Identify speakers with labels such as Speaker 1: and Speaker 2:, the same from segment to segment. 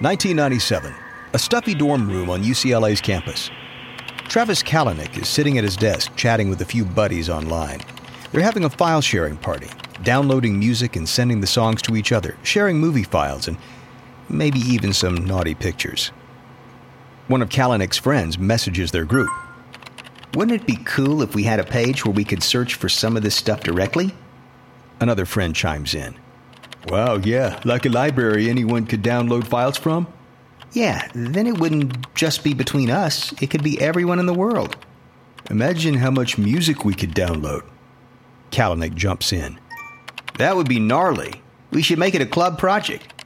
Speaker 1: 1997, a stuffy dorm room on UCLA's campus. Travis Kalanick is sitting at his desk chatting with a few buddies online. They're having a file-sharing party, downloading music and sending the songs to each other, sharing movie files, and maybe even some naughty pictures. One of Kalanick's friends messages their group.
Speaker 2: Wouldn't it be cool if we had a page where we could search for some of this stuff directly?
Speaker 1: Another friend chimes in. Wow, yeah, like a library anyone could download files from?
Speaker 2: Yeah, then it wouldn't just be between us. It could be everyone in the world.
Speaker 1: Imagine how much music we could download. Kalanick jumps in.
Speaker 2: That would be gnarly. We should make it a club project.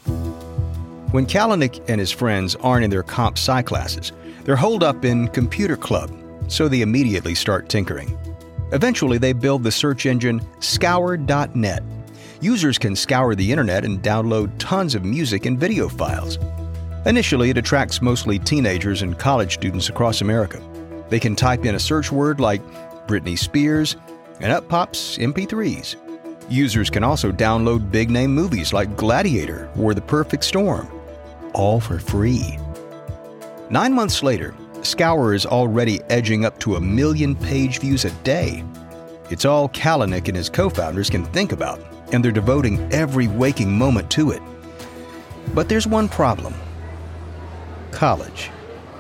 Speaker 1: When Kalanick and his friends aren't in their comp sci classes, they're holed up in computer club, so they immediately start tinkering. Eventually, they build the search engine Scour.net. Users can scour the internet and download tons of music and video files. Initially, it attracts mostly teenagers and college students across America. They can type in a search word like Britney Spears, and up pops MP3s. Users can also download big-name movies like Gladiator or The Perfect Storm, all for free. 9 months later, Scour is already edging up to 1 million page views a day. It's all Kalanick and his co-founders can think about, and they're devoting every waking moment to it. But there's one problem. College.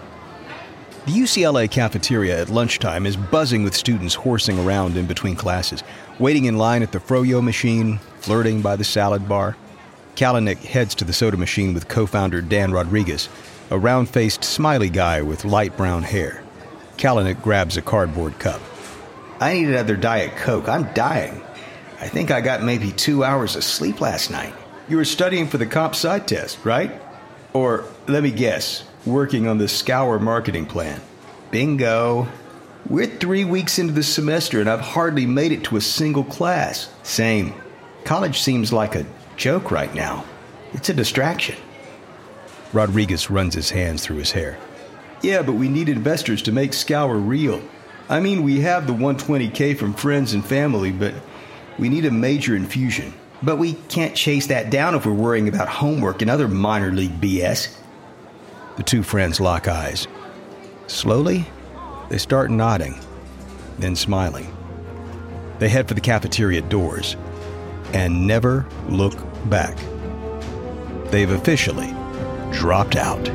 Speaker 1: The UCLA cafeteria at lunchtime is buzzing with students horsing around in between classes, waiting in line at the froyo machine, flirting by the salad bar. Kalanick heads to the soda machine with co-founder Dan Rodriguez, a round-faced, smiley guy with light brown hair. Kalanick grabs a cardboard cup.
Speaker 2: I need another Diet Coke. I'm dying. I think I got maybe 2 hours of sleep last night.
Speaker 1: You were studying for the comp sci test, right? Or, let me guess, working on the Scour marketing plan.
Speaker 2: Bingo.
Speaker 1: We're 3 weeks into the semester and I've hardly made it to a single class.
Speaker 2: Same. College seems like a joke right now. It's a distraction.
Speaker 1: Rodriguez runs his hands through his hair. Yeah, but we need investors to make Scour real. I mean, we have the $120K from friends and family, but we need a major infusion.
Speaker 2: But we can't chase that down if we're worrying about homework and other minor league BS.
Speaker 1: The two friends lock eyes. Slowly, they start nodding, then smiling. They head for the cafeteria doors and never look back. They've officially dropped out.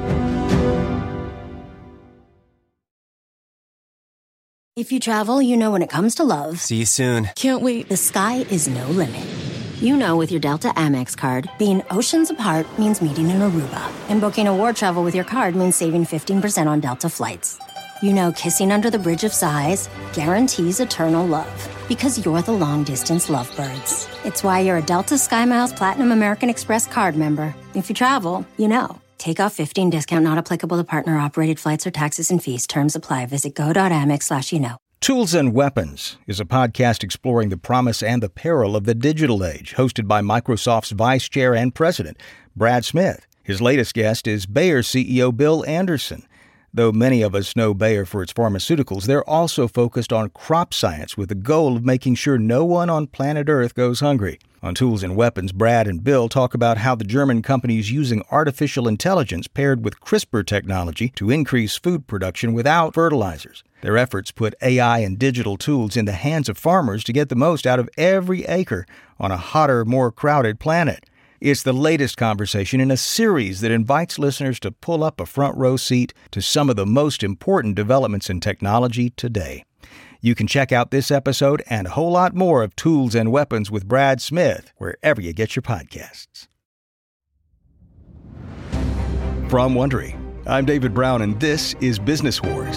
Speaker 3: If you travel, you know when it comes to love.
Speaker 4: See you soon.
Speaker 5: Can't wait.
Speaker 3: The sky is no limit. You know with your Delta Amex card, being oceans apart means meeting in Aruba. And booking a war travel with your card means saving 15% on Delta flights. You know kissing under the bridge of sighs guarantees eternal love. Because you're the long-distance lovebirds. It's why you're a Delta SkyMiles Platinum American Express card member. If you travel, you know. Take off 15 discount not applicable to partner-operated flights or taxes and fees. Terms apply. Visit go.amex/you-know.
Speaker 1: Tools and Weapons is a podcast exploring the promise and the peril of the digital age, hosted by Microsoft's Vice Chair and President, Brad Smith. His latest guest is Bayer CEO Bill Anderson. Though many of us know Bayer for its pharmaceuticals, they're also focused on crop science with the goal of making sure no one on planet Earth goes hungry. On Tools and Weapons, Brad and Bill talk about how the German company is using artificial intelligence paired with CRISPR technology to increase food production without fertilizers. Their efforts put AI and digital tools in the hands of farmers to get the most out of every acre on a hotter, more crowded planet. It's the latest conversation in a series that invites listeners to pull up a front row seat to some of the most important developments in technology today. You can check out this episode and a whole lot more of Tools and Weapons with Brad Smith wherever you get your podcasts. From Wondery, I'm David Brown, and this is Business Wars.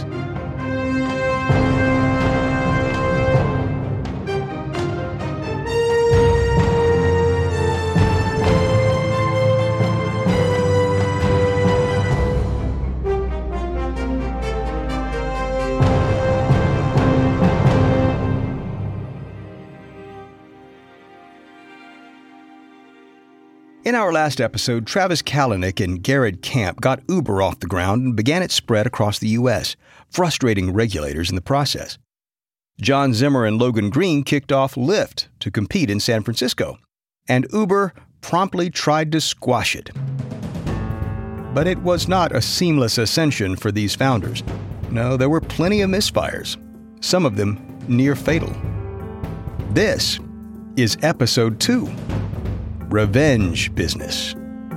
Speaker 1: In our last episode, Travis Kalanick and Garrett Camp got Uber off the ground and began its spread across the U.S., frustrating regulators in the process. John Zimmer and Logan Green kicked off Lyft to compete in San Francisco, and Uber promptly tried to squash it. But it was not a seamless ascension for these founders. No, there were plenty of misfires, some of them near fatal. This is Episode 2, Revenge Business.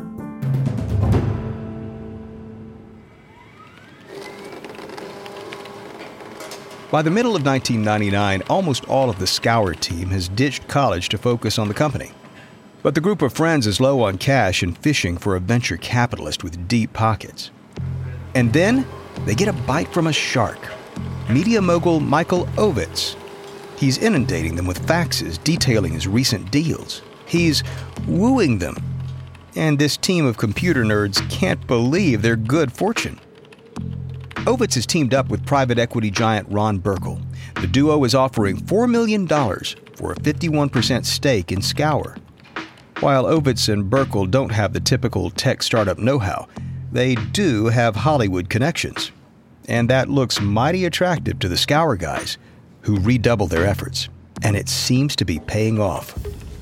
Speaker 1: By the middle of 1999, almost all of the Scour team has ditched college to focus on the company. But the group of friends is low on cash and fishing for a venture capitalist with deep pockets. And then they get a bite from a shark, media mogul Michael Ovitz. He's inundating them with faxes detailing his recent deals. He's wooing them. And this team of computer nerds can't believe their good fortune. Ovitz has teamed up with private equity giant Ron Burkle. The duo is offering $4 million for a 51% stake in Scour. While Ovitz and Burkle don't have the typical tech startup know-how, they do have Hollywood connections. And that looks mighty attractive to the Scour guys, who redouble their efforts. And it seems to be paying off.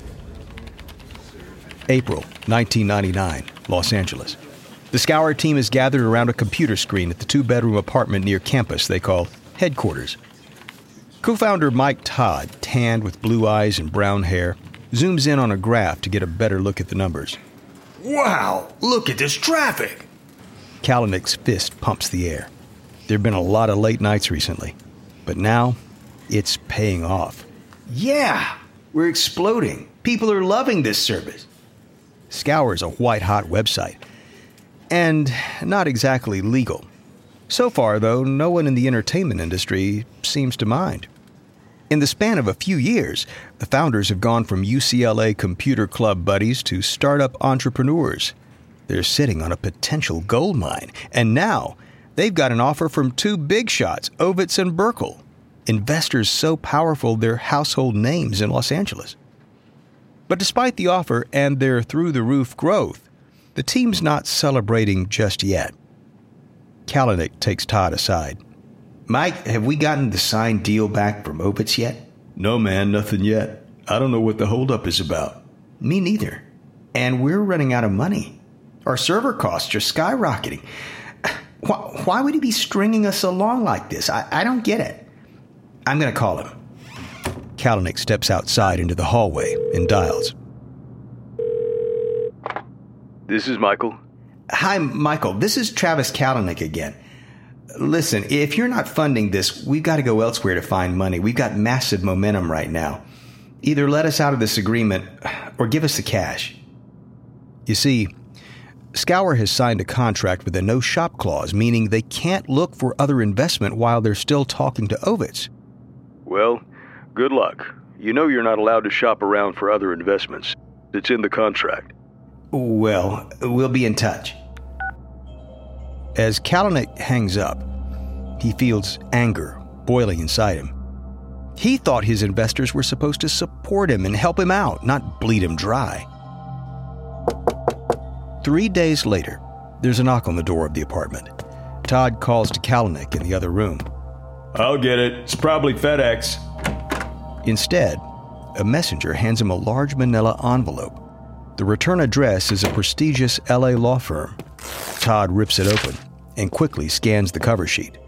Speaker 1: April 1999, Los Angeles. The Scour team is gathered around a computer screen at the two-bedroom apartment near campus they call headquarters. Co-founder Mike Todd, tanned with blue eyes and brown hair, zooms in on a graph to get a better look at the numbers.
Speaker 2: Wow, look at this traffic!
Speaker 1: Kalanick's fist pumps the air. There have been a lot of late nights recently, but now it's paying off.
Speaker 2: Yeah, we're exploding. People are loving this service.
Speaker 1: Scour is a white-hot website. And not exactly legal. So far, though, no one in the entertainment industry seems to mind. In the span of a few years, the founders have gone from UCLA computer club buddies to startup entrepreneurs. They're sitting on a potential gold mine, and now they've got an offer from two big shots, Ovitz and Burkle, investors so powerful they're household names in Los Angeles. But despite the offer and their through-the-roof growth, the team's not celebrating just yet. Kalanick takes Todd aside.
Speaker 2: Mike, have we gotten the signed deal back from Ovitz yet?
Speaker 4: No, man, nothing yet. I don't know what the holdup is about.
Speaker 2: Me neither. And we're running out of money. Our server costs are skyrocketing. Why would he be stringing us along like this? I don't get it. I'm going to call him.
Speaker 1: Kalanick steps outside into the hallway and dials.
Speaker 4: This is Michael.
Speaker 2: Hi, Michael. This is Travis Kalanick again. Listen, if you're not funding this, we've got to go elsewhere to find money. We've got massive momentum right now. Either let us out of this agreement or give us the cash.
Speaker 1: You see, Scour has signed a contract with a no-shop clause, meaning they can't look for other investment while they're still talking to Ovitz.
Speaker 4: Well, good luck. You know you're not allowed to shop around for other investments. It's in the contract.
Speaker 2: Well, we'll be in touch.
Speaker 1: As Kalanick hangs up, he feels anger boiling inside him. He thought his investors were supposed to support him and help him out, not bleed him dry. 3 days later, there's a knock on the door of the apartment. Todd calls to Kalanick in the other room.
Speaker 4: I'll get it. It's probably FedEx.
Speaker 1: Instead, a messenger hands him a large manila envelope. The return address is a prestigious LA law firm. Todd rips it open and quickly scans the cover sheet.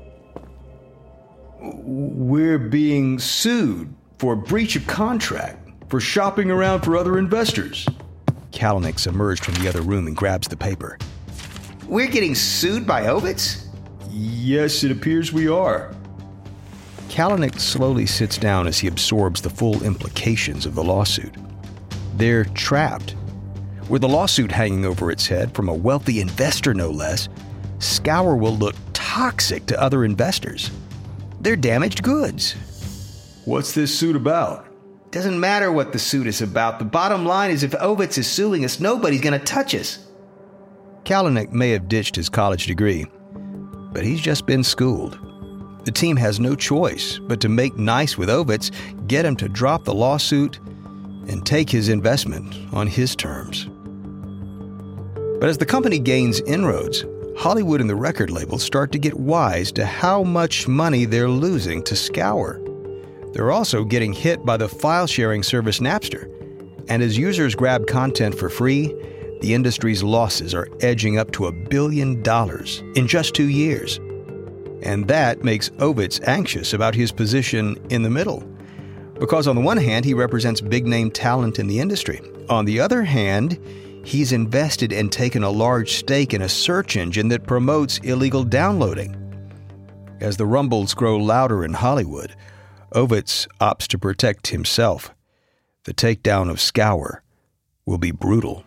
Speaker 4: We're being sued for breach of contract for shopping around for other investors.
Speaker 1: Kalanick emerged from the other room and grabs the paper.
Speaker 2: We're getting sued by Ovitz?
Speaker 4: Yes, it appears we are.
Speaker 1: Kalanick slowly sits down as he absorbs the full implications of the lawsuit. They're trapped. With a lawsuit hanging over its head from a wealthy investor, no less, Scour will look toxic to other investors. They're damaged goods.
Speaker 4: What's this suit about?
Speaker 2: Doesn't matter what the suit is about. The bottom line is if Ovitz is suing us, nobody's going to touch us.
Speaker 1: Kalanick may have ditched his college degree, but he's just been schooled. The team has no choice but to make nice with Ovitz, get him to drop the lawsuit, and take his investment on his terms. But as the company gains inroads, Hollywood and the record labels start to get wise to how much money they're losing to Scour. They're also getting hit by the file-sharing service Napster. And as users grab content for free, the industry's losses are edging up to $1 billion in just 2 years. And that makes Ovitz anxious about his position in the middle. Because on the one hand, he represents big-name talent in the industry. On the other hand, he's invested and taken a large stake in a search engine that promotes illegal downloading. As the rumbles grow louder in Hollywood, Ovitz opts to protect himself. The takedown of Scour will be brutal.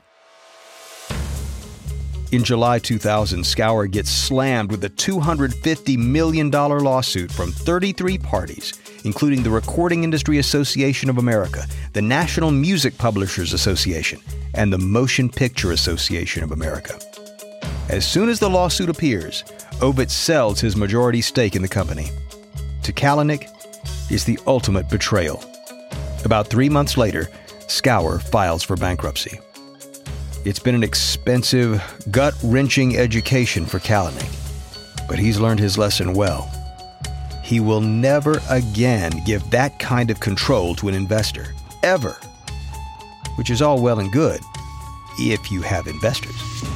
Speaker 1: In July 2000, Scour gets slammed with a $250 million lawsuit from 33 parties, including the Recording Industry Association of America, the National Music Publishers Association, and the Motion Picture Association of America. As soon as the lawsuit appears, Ovitz sells his majority stake in the company. To Kalanick, it's the ultimate betrayal. About 3 months later, Scour files for bankruptcy. It's been an expensive, gut-wrenching education for Kalanick, but he's learned his lesson well. He will never again give that kind of control to an investor, ever. Which is all well and good, if you have investors.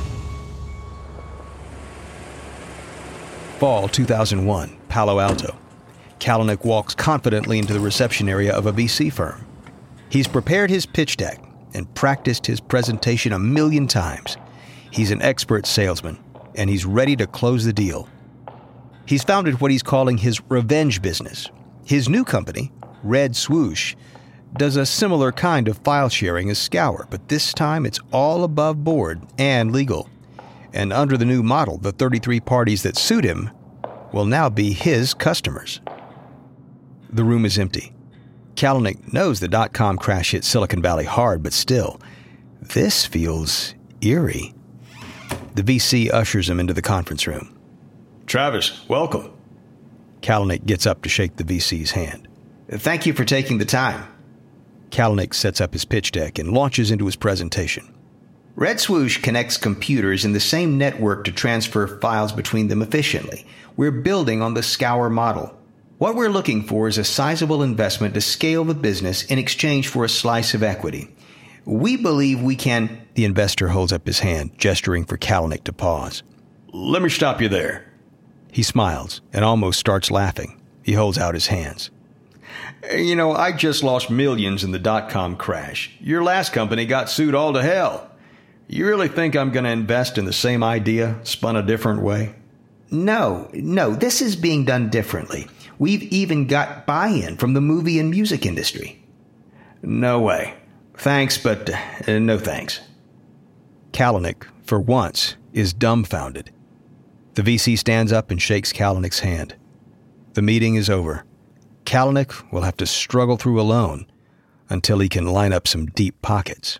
Speaker 1: Fall 2001, Palo Alto. Kalanick walks confidently into the reception area of a VC firm. He's prepared his pitch deck and practiced his presentation 1,000,000 times. He's an expert salesman, and he's ready to close the deal. He's founded what he's calling his revenge business. His new company, Red Swoosh, does a similar kind of file sharing as Scour, but this time it's all above board and legal. And under the new model, the 33 parties that sued him will now be his customers. The room is empty. Kalanick knows the dot-com crash hit Silicon Valley hard, but still, this feels eerie. The VC ushers him into the conference room.
Speaker 4: Travis, welcome.
Speaker 1: Kalanick gets up to shake the VC's hand.
Speaker 2: Thank you for taking the time.
Speaker 1: Kalanick sets up his pitch deck and launches into his presentation.
Speaker 2: Red Swoosh connects computers in the same network to transfer files between them efficiently. We're building on the Scour model. What we're looking for is a sizable investment to scale the business in exchange for a slice of equity. We believe we can...
Speaker 1: The investor holds up his hand, gesturing for Kalanick to pause.
Speaker 4: Let me stop you there.
Speaker 1: He smiles and almost starts laughing. He holds out his hands.
Speaker 4: You know, I just lost millions in the dot-com crash. Your last company got sued all to hell. You really think I'm going to invest in the same idea, spun a different way?
Speaker 2: No, this is being done differently. We've even got buy-in from the movie and music industry.
Speaker 4: No way. Thanks, but no thanks.
Speaker 1: Kalanick, for once, is dumbfounded. The VC stands up and shakes Kalanick's hand. The meeting is over. Kalanick will have to struggle through alone until he can line up some deep pockets.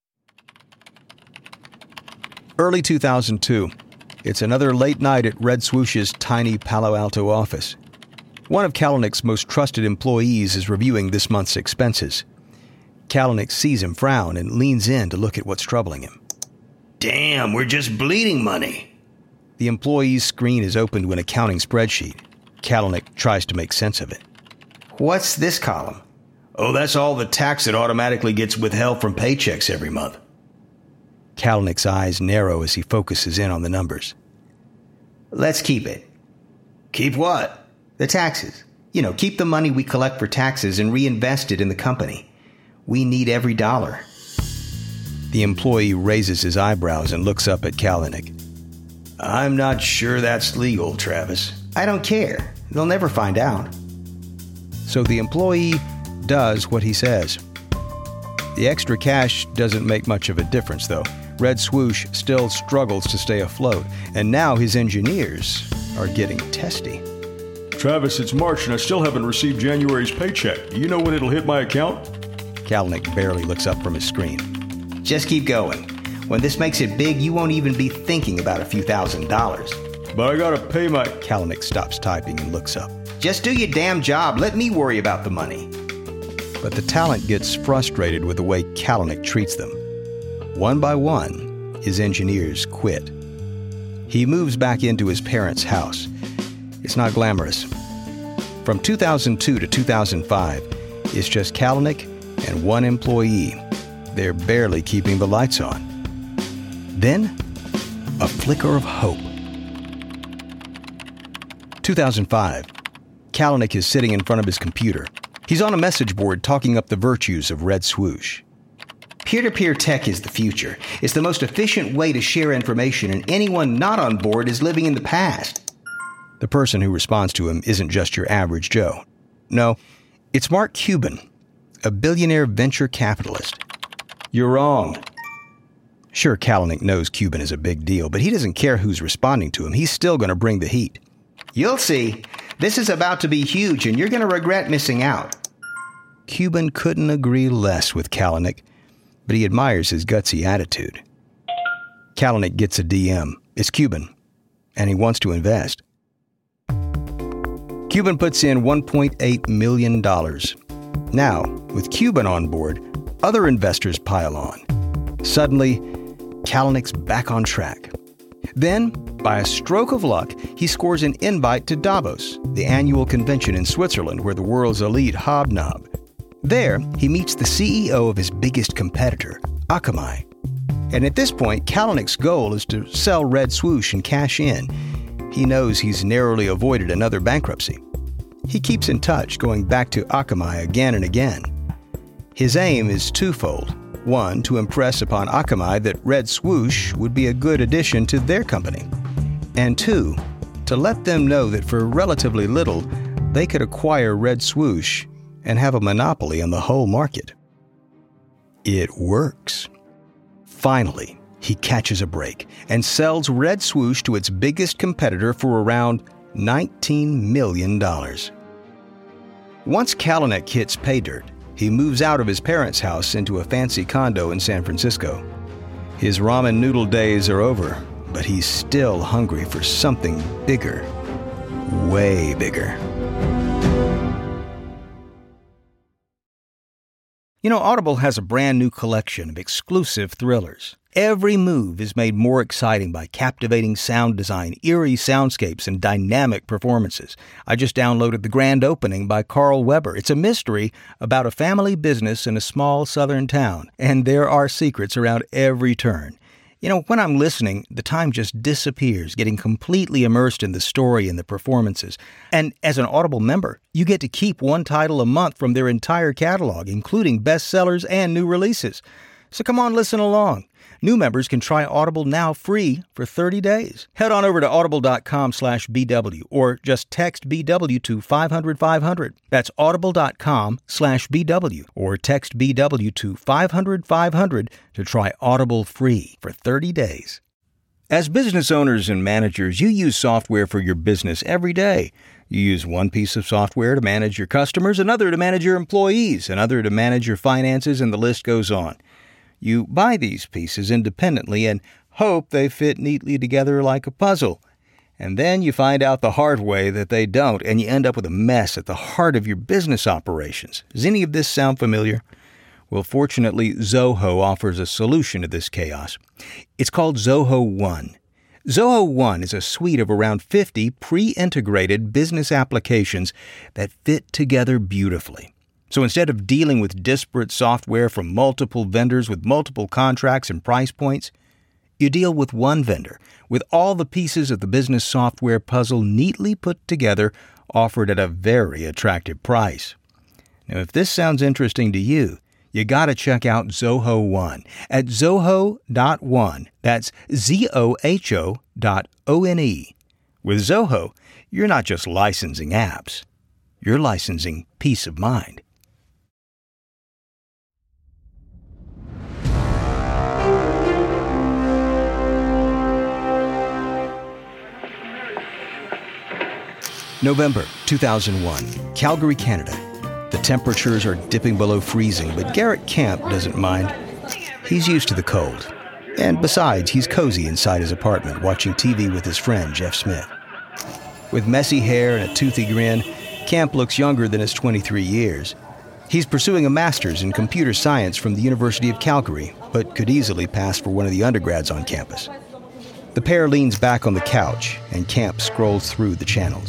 Speaker 1: Early 2002. It's another late night at Red Swoosh's tiny Palo Alto office. One of Kalanick's most trusted employees is reviewing this month's expenses. Kalanick sees him frown and leans in to look at what's troubling him.
Speaker 2: Damn, we're just bleeding money.
Speaker 1: The employee's screen is open to an accounting spreadsheet. Kalanick tries to make sense of it.
Speaker 2: What's this column?
Speaker 4: Oh, that's all the tax that automatically gets withheld from paychecks every month.
Speaker 1: Kalanick's eyes narrow as he focuses in on the numbers.
Speaker 2: Let's keep it.
Speaker 4: Keep what?
Speaker 2: The taxes. Keep the money we collect for taxes and reinvest it in the company. We need every dollar.
Speaker 1: The employee raises his eyebrows and looks up at Kalanick.
Speaker 4: I'm not sure that's legal, Travis.
Speaker 2: I don't care. They'll never find out.
Speaker 1: So the employee does what he says. The extra cash doesn't make much of a difference, though. Red Swoosh still struggles to stay afloat, and now his engineers are getting testy.
Speaker 4: Travis, it's March and I still haven't received January's paycheck. Do you know when it'll hit my account?
Speaker 1: Kalanick barely looks up from his screen.
Speaker 2: Just keep going. When this makes it big, you won't even be thinking about a few $1,000s.
Speaker 4: But I gotta pay my...
Speaker 1: Kalanick stops typing and looks up.
Speaker 2: Just do your damn job. Let me worry about the money.
Speaker 1: But the talent gets frustrated with the way Kalanick treats them. One by one, his engineers quit. He moves back into his parents' house. It's not glamorous. From 2002 to 2005, it's just Kalanick and one employee. They're barely keeping the lights on. Then, a flicker of hope. 2005. Kalanick is sitting in front of his computer. He's on a message board talking up the virtues of Red Swoosh.
Speaker 2: Peer-to-peer tech is the future. It's the most efficient way to share information, and anyone not on board is living in the past.
Speaker 1: The person who responds to him isn't just your average Joe. No, it's Mark Cuban, a billionaire venture capitalist.
Speaker 2: You're wrong.
Speaker 1: Sure, Kalanick knows Cuban is a big deal, but he doesn't care who's responding to him. He's still going to bring the heat.
Speaker 2: You'll see. This is about to be huge, and you're going to regret missing out.
Speaker 1: Cuban couldn't agree less with Kalanick, but he admires his gutsy attitude. Kalanick gets a DM. It's Cuban, and he wants to invest. Cuban puts in $1.8 million. Now, with Cuban on board, other investors pile on. Suddenly, Kalanick's back on track. Then, by a stroke of luck, he scores an invite to Davos, the annual convention in Switzerland where the world's elite hobnob. There, he meets the CEO of his biggest competitor, Akamai. And at this point, Kalanick's goal is to sell Red Swoosh and cash in. He knows he's narrowly avoided another bankruptcy. He keeps in touch, going back to Akamai again and again. His aim is twofold. One, to impress upon Akamai that Red Swoosh would be a good addition to their company. And two, to let them know that for relatively little, they could acquire Red Swoosh and have a monopoly on the whole market. It works. Finally, he catches a break and sells Red Swoosh to its biggest competitor for around $19 million. Once Kalanick hits pay dirt, he moves out of his parents' house into a fancy condo in San Francisco. His ramen noodle days are over, but he's still hungry for something bigger. Way bigger. You know, Audible has a brand new collection of exclusive thrillers. Every move is made more exciting by captivating sound design, eerie soundscapes, and dynamic performances. I just downloaded The Grand Opening by Carl Weber. It's a mystery about a family business in a small southern town, and there are secrets around every turn. You know, when I'm listening, the time just disappears, getting completely immersed in the story and the performances. And as an Audible member, you get to keep one title a month from their entire catalog, including bestsellers and new releases. So come on, listen along. New members can try Audible now free for 30 days. Head on over to audible.com/BW or just text BW to 500-500. That's audible.com/BW or text BW to 500-500 to try Audible free for 30 days. As business owners and managers, you use software for your business every day. You use one piece of software to manage your customers, another to manage your employees, another to manage your finances, and the list goes on. You buy these pieces independently and hope they fit neatly together like a puzzle. And then you find out the hard way that they don't, and you end up with a mess at the heart of your business operations. Does any of this sound familiar? Well, fortunately, Zoho offers a solution to this chaos. It's called Zoho One. Zoho One is a suite of around 50 pre-integrated business applications that fit together beautifully. So instead of dealing with disparate software from multiple vendors with multiple contracts and price points, you deal with one vendor with all the pieces of the business software puzzle neatly put together, offered at a very attractive price. Now, if this sounds interesting to you, you got to check out Zoho One at zoho.one. That's ZOHO.ONE. With Zoho, you're not just licensing apps. You're licensing peace of mind. November 2001, Calgary, Canada. The temperatures are dipping below freezing, but Garrett Camp doesn't mind. He's used to the cold. And besides, he's cozy inside his apartment watching TV with his friend, Jeff Smith. With messy hair and a toothy grin, Camp looks younger than his 23 years. He's pursuing a master's in computer science from the University of Calgary, but could easily pass for one of the undergrads on campus. The pair leans back on the couch, and Camp scrolls through the channels.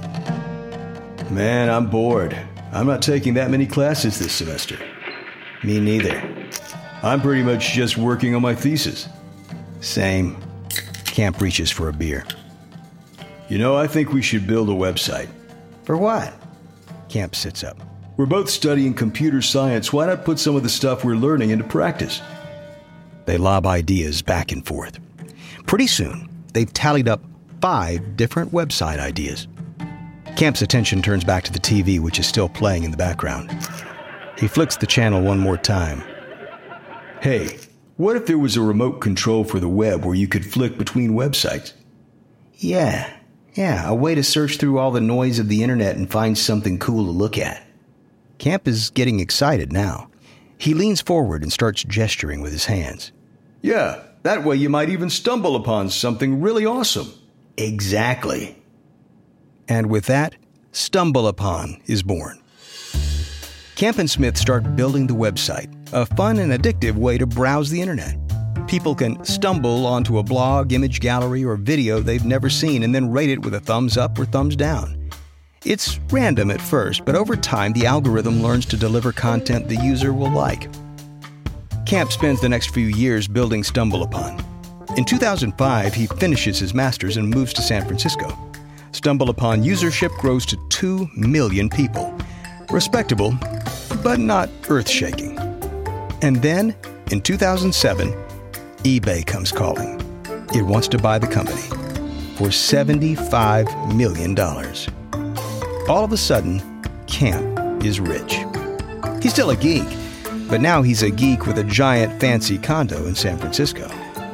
Speaker 4: Man, I'm bored. I'm not taking that many classes this semester.
Speaker 1: Me neither.
Speaker 4: I'm pretty much just working on my thesis.
Speaker 1: Same. Camp reaches for a beer.
Speaker 4: You know, I think we should build a website.
Speaker 2: For what?
Speaker 1: Camp sits up.
Speaker 4: We're both studying computer science. Why not put some of the stuff we're learning into practice?
Speaker 1: They lob ideas back and forth. Pretty soon, they've tallied up 5 different website ideas. Camp's attention turns back to the TV, which is still playing in the background. He flicks the channel one more time.
Speaker 4: Hey, what if there was a remote control for the web where you could flick between websites?
Speaker 2: Yeah, a way to search through all the noise of the internet and find something cool to look at.
Speaker 1: Camp is getting excited now. He leans forward and starts gesturing with his hands.
Speaker 4: Yeah, that way you might even stumble upon something really awesome.
Speaker 2: Exactly.
Speaker 1: And with that, Stumble Upon is born. Camp and Smith start building the website, a fun and addictive way to browse the internet. People can stumble onto a blog, image gallery, or video they've never seen and then rate it with a thumbs up or thumbs down. It's random at first, but over time the algorithm learns to deliver content the user will like. Camp spends the next few years building Stumble Upon. In 2005, he finishes his master's and moves to San Francisco. Stumble Upon usership grows to 2 million people. Respectable, but not earth-shaking. And then, in 2007, eBay comes calling. It wants to buy the company for $75 million. All of a sudden, Camp is rich. He's still a geek, but now he's a geek with a giant fancy condo in San Francisco.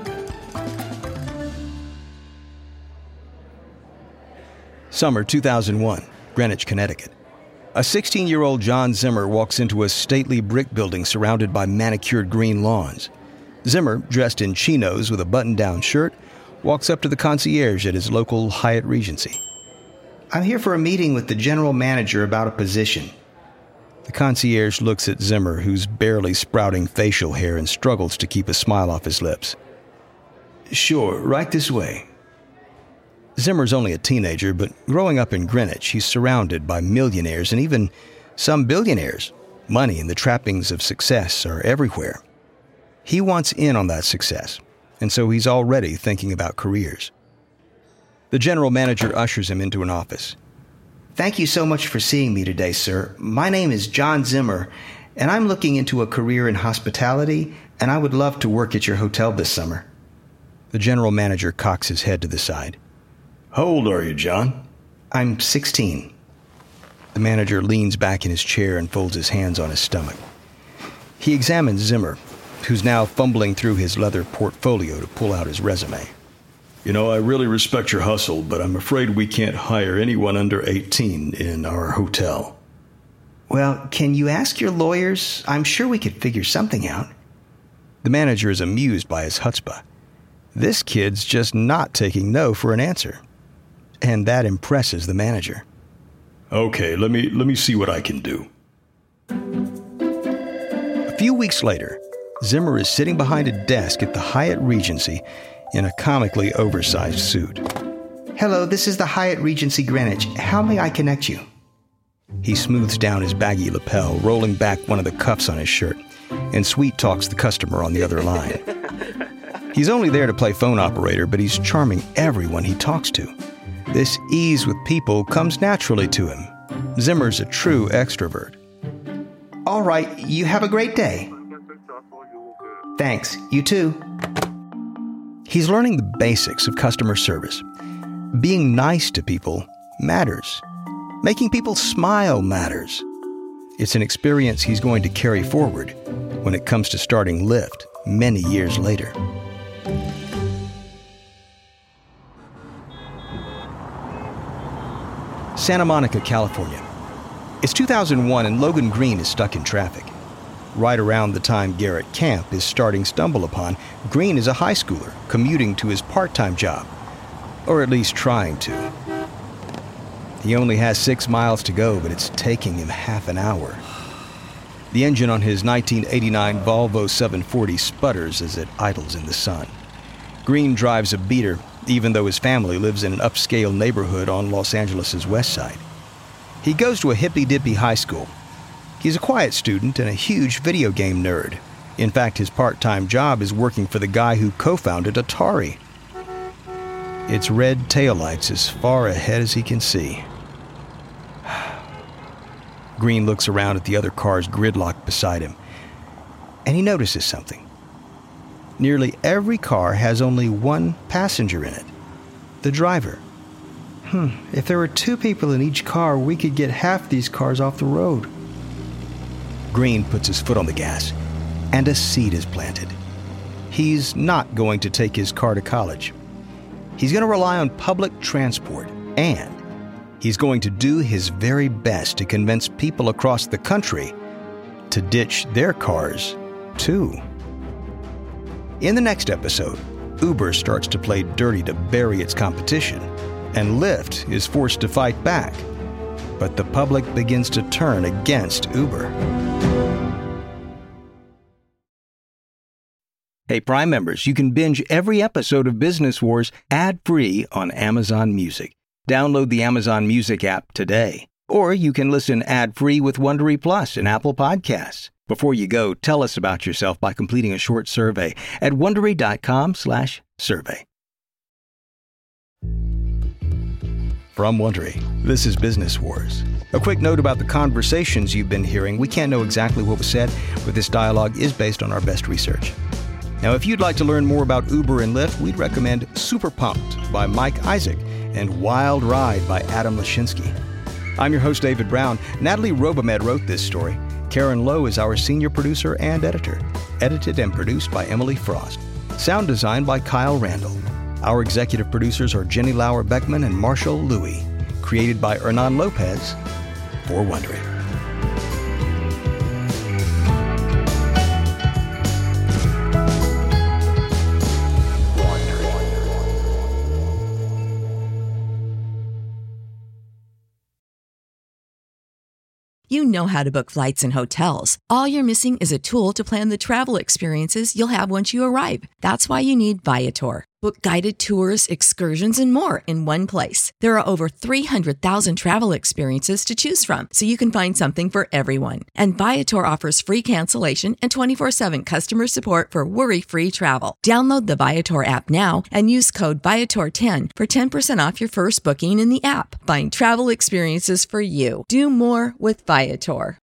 Speaker 1: Summer 2001, Greenwich, Connecticut. A 16-year-old John Zimmer walks into a stately brick building surrounded by manicured green lawns. Zimmer, dressed in chinos with a button-down shirt, walks up to the concierge at his local Hyatt Regency.
Speaker 2: I'm here for a meeting with the general manager about a position.
Speaker 1: The concierge looks at Zimmer, who's barely sprouting facial hair and struggles to keep a smile off his lips.
Speaker 4: Sure, right this way.
Speaker 1: Zimmer's only a teenager, but growing up in Greenwich, he's surrounded by millionaires and even some billionaires. Money and the trappings of success are everywhere. He wants in on that success, and so he's already thinking about careers. The general manager ushers him into an office.
Speaker 2: Thank you so much for seeing me today, sir. My name is John Zimmer, and I'm looking into a career in hospitality, and I would love to work at your hotel this summer.
Speaker 1: The general manager cocks his head to the side.
Speaker 4: How old are you, John?
Speaker 2: I'm 16.
Speaker 1: The manager leans back in his chair and folds his hands on his stomach. He examines Zimmer, who's now fumbling through his leather portfolio to pull out his resume.
Speaker 4: You know, I really respect your hustle, but I'm afraid we can't hire anyone under 18 in our hotel.
Speaker 2: Well, can you ask your lawyers? I'm sure we could figure something out.
Speaker 1: The manager is amused by his chutzpah. This kid's just not taking no for an answer. And that impresses the manager.
Speaker 4: Okay, let me see what I can do.
Speaker 1: A few weeks later, Zimmer is sitting behind a desk at the Hyatt Regency in a comically oversized suit.
Speaker 2: Hello, this is the Hyatt Regency Greenwich. How may I connect you?
Speaker 1: He smooths down his baggy lapel, rolling back one of the cuffs on his shirt, and sweet-talks the customer on the other line. He's only there to play phone operator, but he's charming everyone he talks to. This ease with people comes naturally to him. Zimmer's a true extrovert.
Speaker 2: All right, you have a great day. Thanks, you too.
Speaker 1: He's learning the basics of customer service. Being nice to people matters. Making people smile matters. It's an experience he's going to carry forward when it comes to starting Lyft many years later. Santa Monica, California. It's 2001 and Logan Green is stuck in traffic. Right around the time Garrett Camp is starting Stumble Upon, Green is a high schooler commuting to his part-time job, or at least trying to. He only has 6 miles to go, but it's taking him half an hour. The engine on his 1989 Volvo 740 sputters as it idles in the sun. Green drives a beater, even though his family lives in an upscale neighborhood on Los Angeles' west side. He goes to a hippy-dippy high school. He's a quiet student and a huge video game nerd, In fact, his part-time job is working for the guy who co-founded Atari. Its red taillights as far ahead as he can see. Green looks around at the other cars gridlocked beside him, and he notices something. Nearly every car has only one passenger in it, the driver. If there were 2 people in each car, we could get half these cars off the road. Green puts his foot on the gas, and a seed is planted. He's not going to take his car to college. He's going to rely on public transport, and he's going to do his very best to convince people across the country to ditch their cars, too. In the next episode, Uber starts to play dirty to bury its competition, and Lyft is forced to fight back. But the public begins to turn against Uber. Hey, Prime members, you can binge every episode of Business Wars ad-free on Amazon Music. Download the Amazon Music app today. Or you can listen ad-free with Wondery Plus and Apple Podcasts. Before you go, tell us about yourself by completing a short survey at Wondery.com/survey. From Wondery, this is Business Wars. A quick note about the conversations you've been hearing. We can't know exactly what was said, but this dialogue is based on our best research. Now, if you'd like to learn more about Uber and Lyft, we'd recommend Super Pumped by Mike Isaac and Wild Ride by Adam Lashinsky. I'm your host, David Brown. Natalie Robomed wrote this story. Karen Lowe is our senior producer and editor. Edited and produced by Emily Frost. Sound design by Kyle Randall. Our executive producers are Jenny Lauer-Beckman and Marshall Louie. Created by Hernan Lopez for Wondery.
Speaker 5: You know how to book flights and hotels. All you're missing is a tool to plan the travel experiences you'll have once you arrive. That's why you need Viator. Book guided tours, excursions, and more in one place. There are over 300,000 travel experiences to choose from, so you can find something for everyone. And Viator offers free cancellation and 24/7 customer support for worry-free travel. Download the Viator app now and use code Viator10 for 10% off your first booking in the app. Find travel experiences for you. Do more with Viator.